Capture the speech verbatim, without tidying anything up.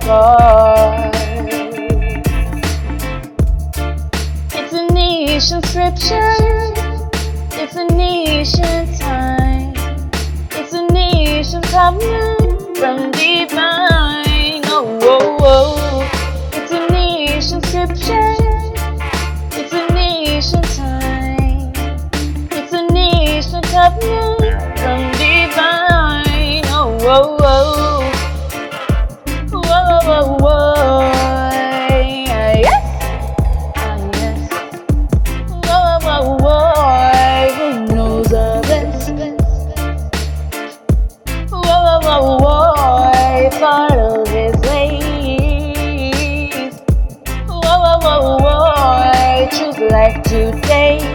apart. It's an ancient scripture, it's an ancient time, it's an ancient covenant from divine. Oh, oh, oh. It's an ancient scripture, it's an ancient time, it's an ancient covenant from divine. Oh, oh, oh. Whoa, whoa, whoa. Yes. Ah, yes. Whoa, whoa, whoa. Who knows the best? Whoa, whoa, whoa, whoa. Part of his ways. Whoa, whoa, whoa, whoa. Choose life today.